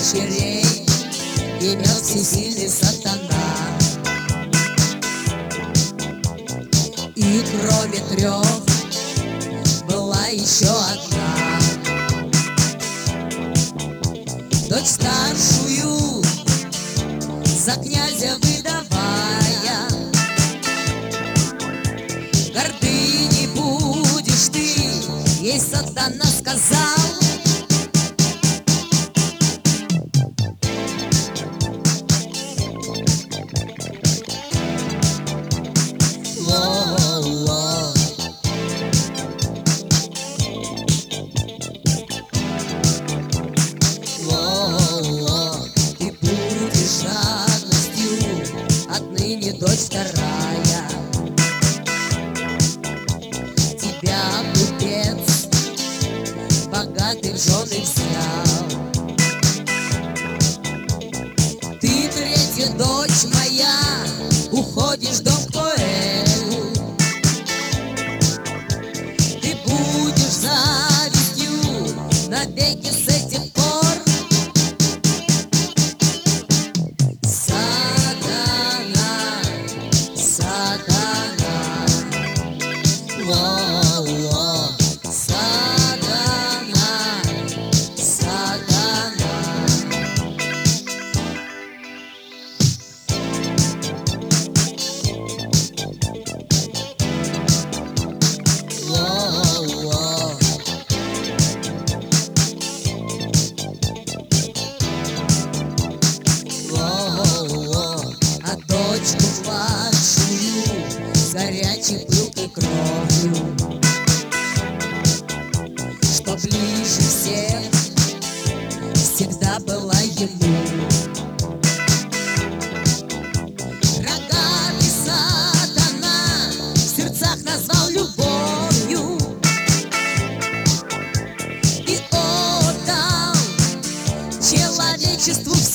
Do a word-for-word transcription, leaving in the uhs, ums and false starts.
дочерей имел всесильный сатана. И кроме трех была еще одна, дочь старшую за князя выдавая. Гордыни будешь ты, ей сатана сказал. Дочь вторая, тебя купец богатый в жены взял. Ты, третья дочь моя, уходишь в дом к поэту. Ты будешь завистью навеки с этих пор. Младшую горячей пылкой кровью, что ближе всех всегда была ему. Рогатый сатана в сердцах назвал любовью и отдал человечеству